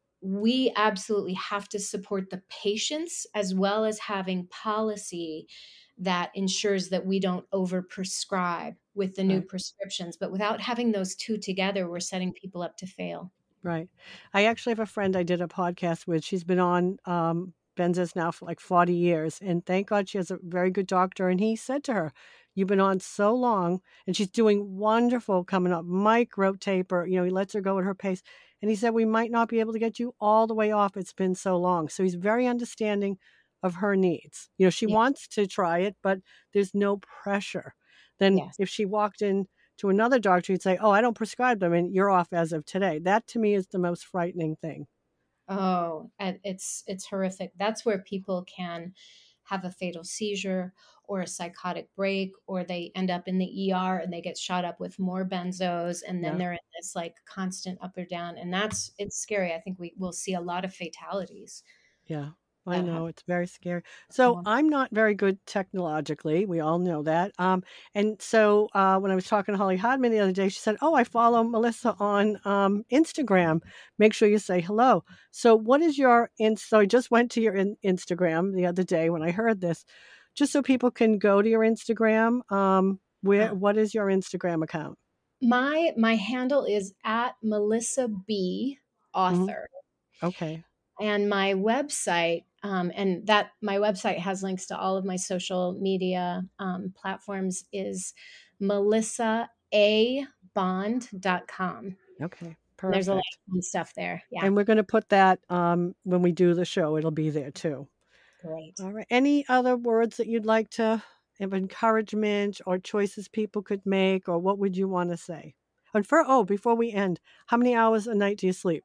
Speaker 2: we absolutely have to support the patients as well as having policy that ensures that we don't overprescribe with the new
Speaker 1: right.
Speaker 2: prescriptions. But without having those two together, we're setting people up to fail.
Speaker 1: Right. I actually have a friend I did a podcast with. She's been on um, Benzos now for like forty years. And thank God she has a very good doctor. And he said to her, you've been on so long, and she's doing wonderful coming up. Mike wrote taper, you know, he lets her go at her pace. And he said, we might not be able to get you all the way off. It's been so long. So he's very understanding of her needs. You know, she
Speaker 2: Yeah.
Speaker 1: wants to try it, but there's no pressure. Then
Speaker 2: Yes.
Speaker 1: if she walked in to another doctor, you'd say, oh, I don't prescribe them, and you're off as of today. That to me is the most frightening thing.
Speaker 2: Oh, and it's it's horrific. That's where people can have a fatal seizure or a psychotic break, or they end up in the E R and they get shot up with more benzos, and then
Speaker 1: Yeah.
Speaker 2: they're in this like constant up or down. And that's it's scary. I think we will see a lot of fatalities
Speaker 1: Yeah, I
Speaker 2: that happen.
Speaker 1: know, it's very scary. So,
Speaker 2: Yeah.
Speaker 1: I'm not very good technologically, we all know that, um, and so, uh, when I was talking to Holly Hodman the other day, she said, "Oh, I follow Melissa on, um, Instagram. Make sure you say hello." So, what is your in so I just went to your in Instagram the other day when I heard this, just so people can go to your Instagram, um, where
Speaker 2: Uh,
Speaker 1: what is your Instagram account?
Speaker 2: my my handle is at Melissa B
Speaker 1: Mhm.
Speaker 2: author.
Speaker 1: Okay,
Speaker 2: And my website, um, and that my website has links to all of my social media um, platforms, is melissa a bond dot com.
Speaker 1: okay,
Speaker 2: There's a lot
Speaker 1: perfect.
Speaker 2: of fun stuff there. Yeah.
Speaker 1: And we're gonna put that, um, when we do the show, it'll be there too.
Speaker 2: Great.
Speaker 1: All right. Any other words that you'd like to of encouragement or choices people could make, or what would you want to say? And for oh, before we end, how many hours a night do you sleep?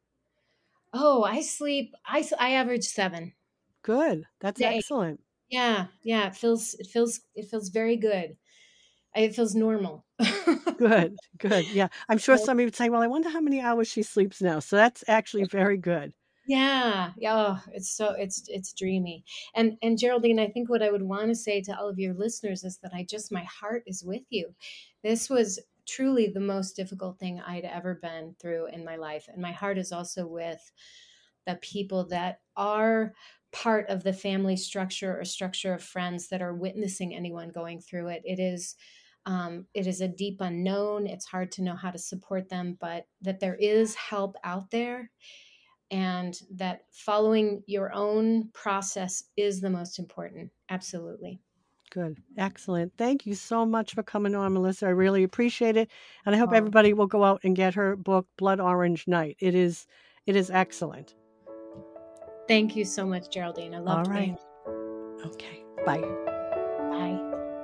Speaker 2: Oh, I sleep. I s- I average seven
Speaker 1: Good. That's
Speaker 2: to eight.
Speaker 1: excellent.
Speaker 2: Yeah, yeah. It feels it feels it feels very good. It feels normal.
Speaker 1: Good. Good. Yeah. I'm sure somebody would say, well, I wonder how many hours she sleeps now. So that's actually very good.
Speaker 2: Yeah, yeah, oh, it's so it's it's dreamy. And and Geraldine, I think what I would want to say to all of your listeners is that I just my heart is with you. This was truly the most difficult thing I'd ever been through in my life, and my heart is also with the people that are part of the family structure or structure of friends that are witnessing anyone going through it. It is um, it is a deep unknown. It's hard to know how to support them, but that there is help out there, and that following your own process is the most important. Absolutely.
Speaker 1: Good. Excellent. Thank you so much for coming on, Melissa. I really appreciate it. And I hope
Speaker 2: Oh,
Speaker 1: everybody will go out and get her book, Blood Orange Night. It is it is excellent.
Speaker 2: thank you so much, Geraldine. I
Speaker 1: All
Speaker 2: loved
Speaker 1: right.
Speaker 2: being.
Speaker 1: Okay. Bye.
Speaker 2: Bye.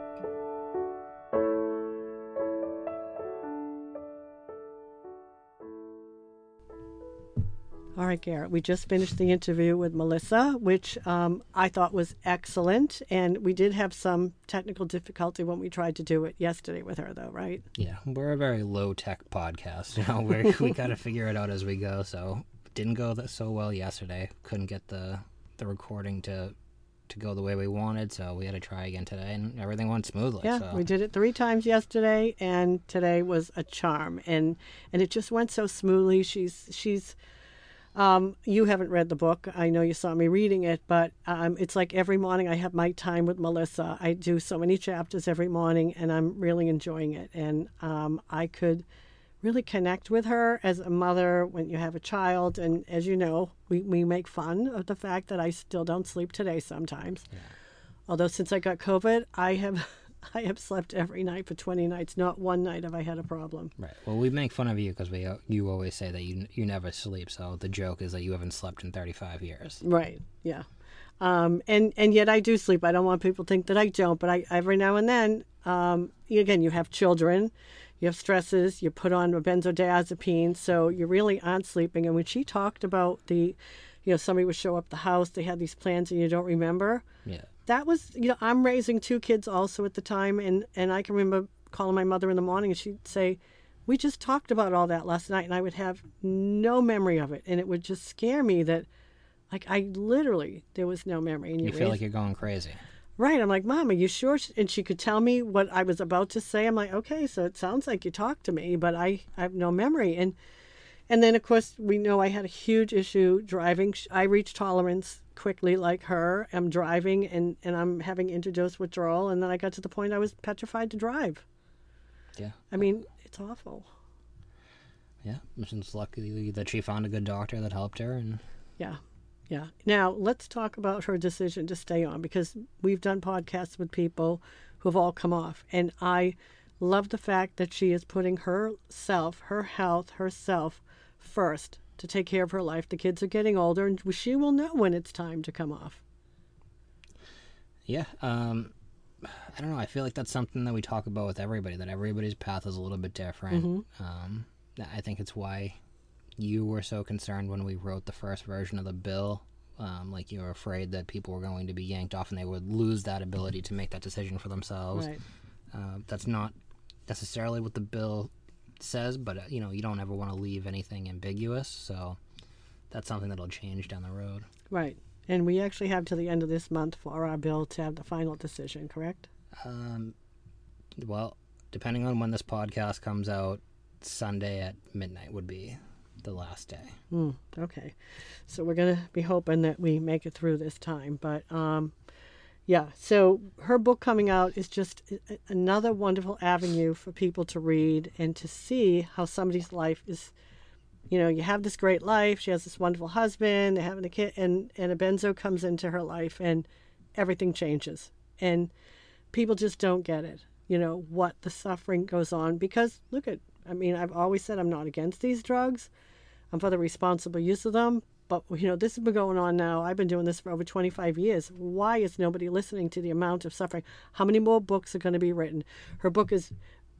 Speaker 1: All right, Garrett, we just finished the interview with Melissa, which um, I thought was excellent. And we did have some technical difficulty when we tried to do it yesterday with her, though, right?
Speaker 3: Yeah, we're a very low-tech podcast. You know, we we got to figure it out as we go. So it didn't go that so well yesterday. Couldn't get the the recording to to go the way we wanted, so we had to try again today, and everything went smoothly.
Speaker 1: Yeah,
Speaker 3: so.
Speaker 1: we did it three times yesterday, and today was a charm. And and it just went so smoothly. She's she's Um, you haven't read the book. I know you saw me reading it, but um, it's like every morning I have my time with Melissa. I do so many chapters every morning, and I'm really enjoying it. And um, I could really connect with her as a mother when you have a child. And as you know, we, we make fun of the fact that I still don't sleep today sometimes. Yeah. Although since I got COVID, I have I have slept every night for twenty nights. Not one night have I had a problem.
Speaker 3: Right. Well, we make fun of you because we you always say that you you never sleep. So the joke is that you haven't slept in thirty-five years.
Speaker 1: Right. Yeah. Um, and, and yet I do sleep. I don't want people to think that I don't, but I every now and then, um, again, you have children, you have stresses, you put on a benzodiazepine, so you really aren't sleeping. And when she talked about the, you know, somebody would show up at the house, they had these plans and you don't remember.
Speaker 3: Yeah.
Speaker 1: That was, you know, I'm raising two kids also at the time, and, and I can remember calling my mother in the morning and she'd say, we just talked about all that last night, and I would have no memory of it. And it would just scare me that, like, I literally, there was no memory. And
Speaker 3: you,
Speaker 1: you
Speaker 3: feel
Speaker 1: raised,
Speaker 3: like you're going crazy.
Speaker 1: Right. I'm like, Mom, are you sure? And she could tell me what I was about to say. I'm like, okay, so it sounds like you talked to me, but I, I have no memory. And and then, of course, we know I had a huge issue driving. I reached tolerance quickly like her. I'm driving, and, and I'm having interdose withdrawal. And then I got to the point I was petrified to drive.
Speaker 3: Yeah.
Speaker 1: I mean, it's awful.
Speaker 3: Yeah. It's lucky that she found a good doctor that helped her. And
Speaker 1: yeah. Yeah. Now, let's talk about her decision to stay on, because we've done podcasts with people who have all come off. And I love the fact that she is putting herself, her health, herself first to take care of her life. The kids are getting older, and she will know when it's time to come off.
Speaker 3: Yeah. Um, I don't know. I feel like that's something that we talk about with everybody, that everybody's path is a little bit different. Mm-hmm. Um, I think it's why you were so concerned when we wrote the first version of the bill. Um, like you were afraid that people were going to be yanked off and they would lose that ability to make that decision for themselves.
Speaker 1: Right.
Speaker 3: Uh, that's not necessarily what the bill says, but uh, you know, you don't ever want to leave anything ambiguous. So that's something that'll change down the road.
Speaker 1: Right. And we actually have to the end of this month for our bill to have the final decision, correct?
Speaker 3: Um, well, depending on when this podcast comes out, Sunday at midnight would be the last day.
Speaker 1: Mm, okay. So we're going to be hoping that we make it through this time. But um, yeah, so her book coming out is just another wonderful avenue for people to read and to see how somebody's life is, you know, you have this great life. She has this wonderful husband, they're having a kid, and, and a benzo comes into her life and everything changes. And people just don't get it, you know, what the suffering goes on. Because look at, I mean, I've always said I'm not against these drugs. I'm for the responsible use of them. But, you know, this has been going on now. I've been doing this for over twenty-five years. Why is nobody listening to the amount of suffering? How many more books are going to be written? Her book is,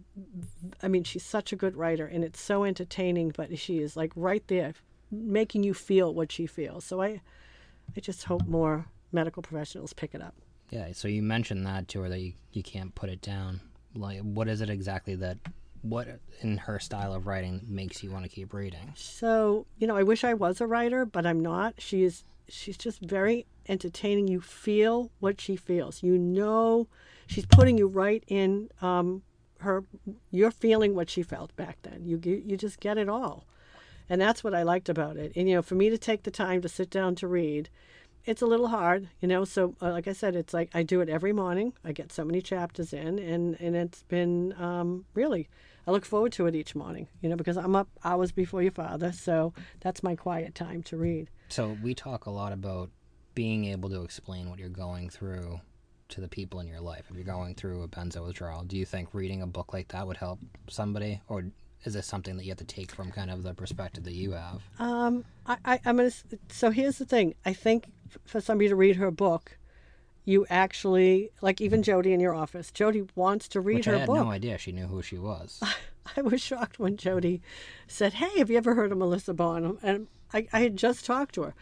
Speaker 1: I mean, she's such a good writer, and it's so entertaining, but she is like right there making you feel what she feels. So I, I just hope more medical professionals pick it up.
Speaker 3: Yeah, so you mentioned that to her, that you, you can't put it down. Like, what is it exactly that, what in her style of writing makes you want to keep reading?
Speaker 1: So, you know, I wish I was a writer, but I'm not. She is, she's just very entertaining. You feel what she feels. You know, she's putting you right in um, her, you're feeling what she felt back then. You, you just get it all. And that's what I liked about it. And, you know, for me to take the time to sit down to read, it's a little hard, you know, so uh, like I said, it's like I do it every morning. I get so many chapters in, and, and it's been um, really, I look forward to it each morning, you know, because I'm up hours before your father, so that's my quiet time to read.
Speaker 3: So we talk a lot about being able to explain what you're going through to the people in your life. If you're going through a benzo withdrawal, do you think reading a book like that would help somebody, or is this something that you have to take from kind of the perspective that you have? Um,
Speaker 1: I, I, I'm gonna. So here's the thing. I think for somebody to read her book, you actually, like even Jody in your office, Jody wants to read
Speaker 3: Which
Speaker 1: her
Speaker 3: I had
Speaker 1: book.
Speaker 3: no idea she knew who she was.
Speaker 1: I was shocked when Jody said, "Hey, have you ever heard of Melissa Bond?" And I, I had just talked to her,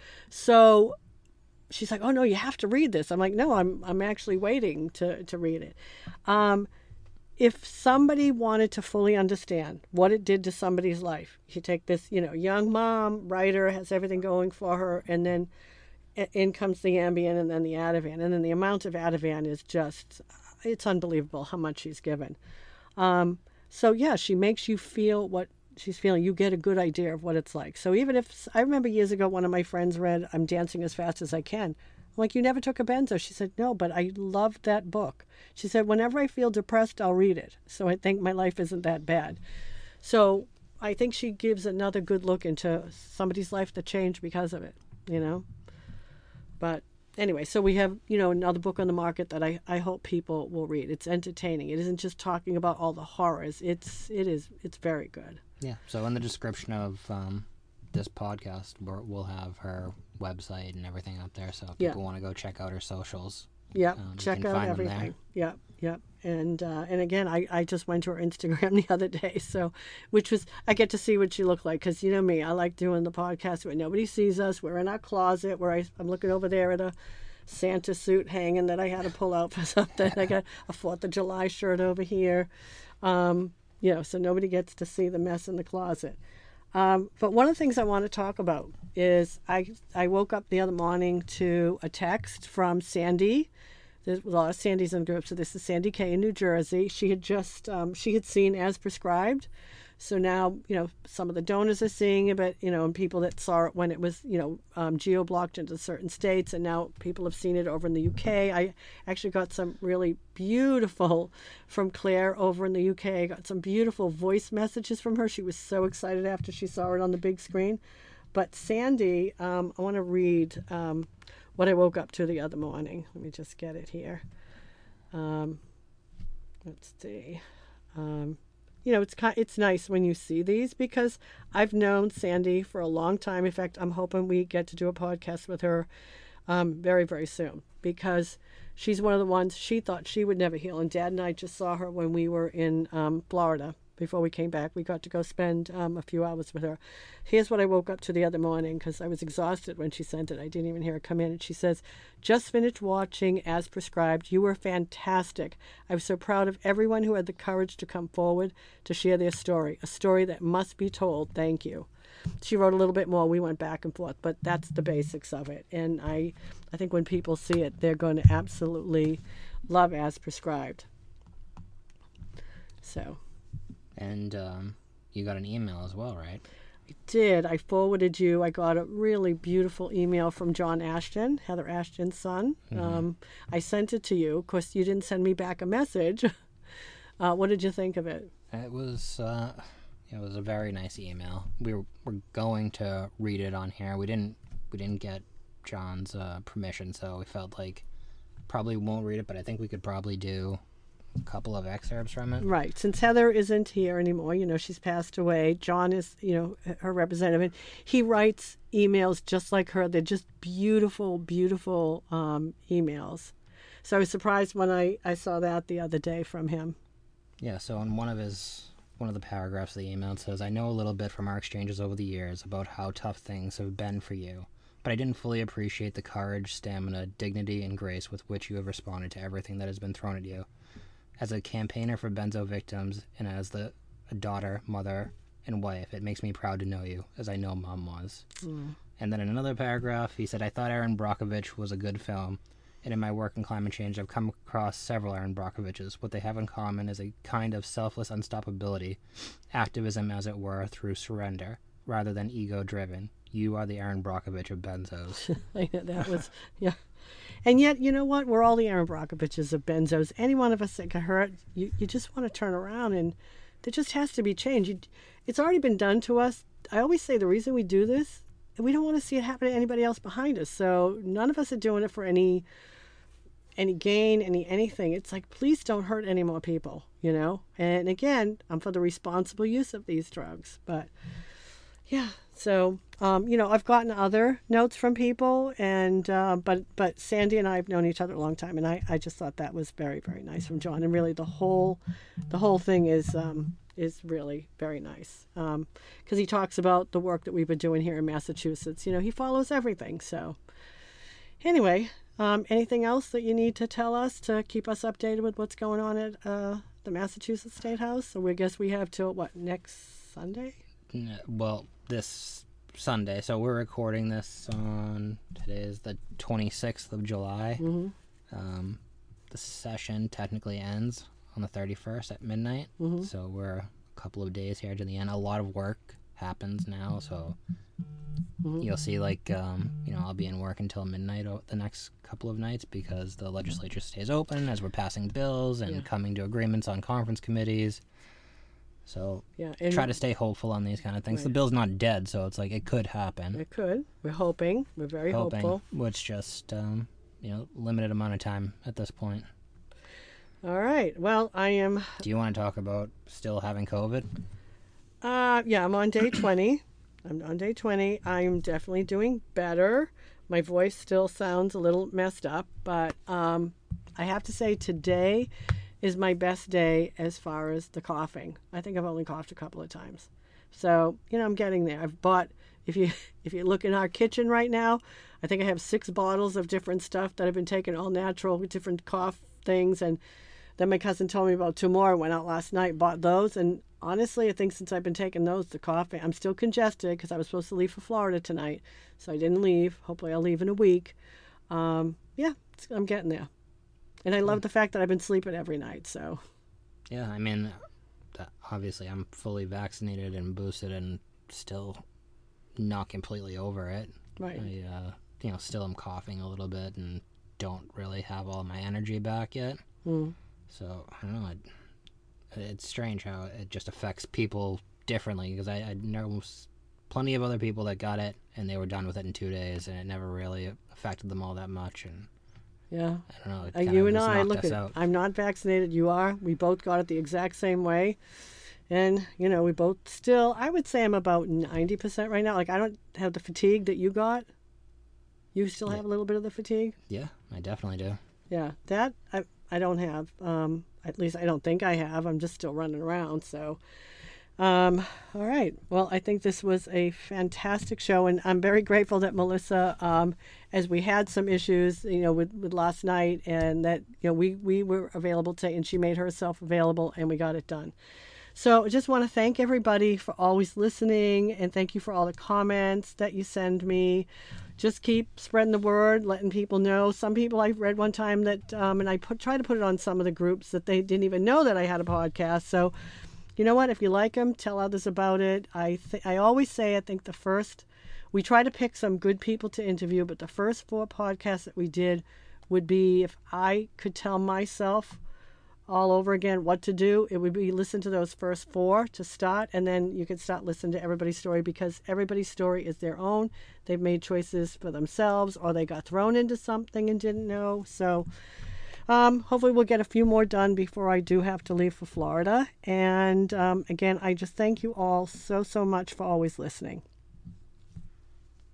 Speaker 1: so she's like, "Oh no, you have to read this." I'm like, "No, I'm I'm actually waiting to to read it." Um, If somebody wanted to fully understand what it did to somebody's life, you take this, you know, young mom, writer, has everything going for her, and then in comes the Ambien and then the Ativan. And then the amount of Ativan is just, it's unbelievable how much she's given. Um, so, yeah, she makes you feel what she's feeling. You get a good idea of what it's like. So even if, I remember years ago, one of my friends read I'm Dancing as Fast as I Can. I'm like, you never took a benzo? She said, no, but I loved that book. She said, whenever I feel depressed, I'll read it. So I think my life isn't that bad. So I think she gives another good look into somebody's life that changed because of it, you know. But anyway, so we have, you know, another book on the market that I, I hope people will read. It's entertaining. It isn't just talking about all the horrors. It's it is it's very good.
Speaker 3: Yeah. So in the description of um, this podcast, we're, we'll have her website and everything up there. So if
Speaker 1: Yeah.
Speaker 3: people want to go check out her socials,
Speaker 1: Yeah,
Speaker 3: um, you
Speaker 1: check
Speaker 3: can
Speaker 1: out
Speaker 3: find them
Speaker 1: everything.
Speaker 3: there.
Speaker 1: Yeah, yeah. And uh, and again, I, I just went to her Instagram the other day, so which was I get to see what she looked like, because you know me, I like doing the podcast where nobody sees us. We're in our closet where I, I'm looking over there at a Santa suit hanging that I had to pull out for something. I got a Fourth of July shirt over here, um, you know, so nobody gets to see the mess in the closet. Um, but one of the things I want to talk about is I I woke up the other morning to a text from Sandy. There's a lot of Sandys in the group, so this is Sandy Kay in New Jersey. She had just um, she had seen As Prescribed, so now you know some of the donors are seeing it, but you know, and people that saw it when it was you know um, geo blocked into certain states, and now people have seen it over in the U K. I actually got some really beautiful from Claire over in the U K. I got some beautiful voice messages from her. She was so excited after she saw it on the big screen. But Sandy, um, I want to read. Um, what I woke up to the other morning. Let me just get it here. Um, let's see. Um, you know, it's it's nice when you see these, because I've known Sandy for a long time. In fact, I'm hoping we get to do a podcast with her um, very, very soon, because she's one of the ones, she thought she would never heal. And Dad and I just saw her when we were in um, Florida. Before we came back, we got to go spend um, a few hours with her. Here's what I woke up to the other morning, because I was exhausted when she sent it. I didn't even hear her come in. And she says, "Just finished watching As Prescribed. You were fantastic. I was so proud of everyone who had the courage to come forward to share their story, a story that must be told. Thank you." She wrote a little bit more. We went back and forth, but that's the basics of it. And I, I think when people see it, they're going to absolutely love As Prescribed. So...
Speaker 3: And um, you got an email as well, right?
Speaker 1: I did. I forwarded you. I got a really beautiful email from John Ashton, Heather Ashton's son. Mm-hmm. Um, I sent it to you. Of course, you didn't send me back a message. Uh, what did you think of it?
Speaker 3: It was uh, it was a very nice email. We were, were going to read it on here. We didn't we didn't get John's uh, permission, so we felt like probably won't read it. But I think we could probably do a couple of excerpts from it.
Speaker 1: Right. Since Heather isn't here anymore, you know, she's passed away. John is, you know, her representative. And he writes emails just like her. They're just beautiful, beautiful um, emails. So I was surprised when I, I saw that the other day from him.
Speaker 3: Yeah, so in one of his one of the paragraphs of the email, it says, "I know a little bit from our exchanges over the years about how tough things have been for you, but I didn't fully appreciate the courage, stamina, dignity, and grace with which you have responded to everything that has been thrown at you. As a campaigner for benzo victims and as the a daughter, mother, and wife, it makes me proud to know you, as I know Mom was." Mm. And then in another paragraph, he said, "I thought Erin Brockovich was a good film, and in my work in climate change, I've come across several Erin Brockoviches. What they have in common is a kind of selfless unstoppability, activism, as it were, through surrender, rather than ego-driven. You are the Erin Brockovich of benzos."
Speaker 1: I know, that was, yeah. And yet, you know what? We're all the Erin Brockoviches of benzos. Any one of us that get hurt, you, you just want to turn around, and there just has to be change. You, it's already been done to us. I always say the reason we do this, we don't want to see it happen to anybody else behind us. So none of us are doing it for any any gain, any anything. It's like, please don't hurt any more people, you know? And again, I'm for the responsible use of these drugs. But yeah, so, um, you know, I've gotten other notes from people, and uh, but but Sandy and I have known each other a long time, and I, I just thought that was very, very nice from John. And really the whole the whole thing is um, is really very nice, because um, he talks about the work that we've been doing here in Massachusetts. You know, he follows everything. So anyway, um, anything else that you need to tell us to keep us updated with what's going on at uh, the Massachusetts State House? So we guess we have till, what, next Sunday?
Speaker 3: Well, this Sunday. So we're recording this on, today is the twenty-sixth of July. Mm-hmm. Um, the session technically ends on the thirty-first at midnight. Mm-hmm. So we're a couple of days here to the end. A lot of work happens now, so mm-hmm. you'll see, like, um, you know, I'll be in work until midnight the next couple of nights, because the legislature stays open as we're passing bills and yeah. coming to agreements on conference committees. So
Speaker 1: Yeah, and
Speaker 3: try to stay hopeful on these kind of things.
Speaker 1: Right.
Speaker 3: The bill's not dead, so it's like it could happen.
Speaker 1: it could. We're hoping. We're very
Speaker 3: Hoping,
Speaker 1: hopeful.
Speaker 3: which just um, you know, limited amount of time at this point.
Speaker 1: All right. Well, I am.
Speaker 3: Do you want to talk about still having COVID?
Speaker 1: Uh, yeah, I'm on day twenty. I'm on day twenty. I'm definitely doing better. My voice still sounds a little messed up, but um, I have to say today is my best day as far as the coughing. I think I've only coughed a couple of times. So, you know, I'm getting there. I've bought, if you if you look in our kitchen right now, I think I have six bottles of different stuff that I've been taking, all natural, with different cough things. And then my cousin told me about two more. I went out last night, bought those. And honestly, I think since I've been taking those, the coughing, I'm still congested because I was supposed to leave for Florida tonight. So I didn't leave. Hopefully I'll leave in a week. Um, yeah, I'm getting there. And I love the fact that I've been sleeping every night. So,
Speaker 3: Yeah, I mean, obviously I'm fully vaccinated and boosted and still not completely over it.
Speaker 1: right.
Speaker 3: I, uh, you know, still am coughing a little bit and don't really have all my energy back yet.
Speaker 1: Mm.
Speaker 3: So, I don't know. It, it's strange how it just affects people differently because I, I know plenty of other people that got it and they were done with it in two days and it never really affected them all that much. And
Speaker 1: Yeah.
Speaker 3: I don't know. It
Speaker 1: Uh,
Speaker 3: kind
Speaker 1: you
Speaker 3: of
Speaker 1: and
Speaker 3: just
Speaker 1: I,
Speaker 3: knocked
Speaker 1: look
Speaker 3: us
Speaker 1: at
Speaker 3: out.
Speaker 1: I'm not vaccinated. You are. We both got it the exact same way. And, you know, we both still, I would say I'm about ninety percent right now. Like, I don't have the fatigue that you got. You still have a little bit of the fatigue?
Speaker 3: Yeah, I definitely do.
Speaker 1: Yeah. That I, I don't have. Um, at least I don't think I have. I'm just still running around. So, um, all right. Well, I think this was a fantastic show, and I'm very grateful that Melissa, um, as we had some issues, you know, with, with last night, and that, you know, we, we were available to, and she made herself available, and we got it done. So I just want to thank everybody for always listening, and thank you for all the comments that you send me. Just keep spreading the word, letting people know. Some people, I read one time that, um, and I put, try to put it on some of the groups, that they didn't even know that I had a podcast. So, you know what? If you like them, tell others about it. I th- I always say, I think the first, we try to pick some good people to interview, but the first four podcasts that we did would be, if I could tell myself all over again what to do, it would be listen to those first four to start, and then you could start listening to everybody's story, because everybody's story is their own. They've made choices for themselves, or they got thrown into something and didn't know. So um, hopefully we'll get a few more done before I do have to leave for Florida. And um, again, I just thank you all so, so much for always listening.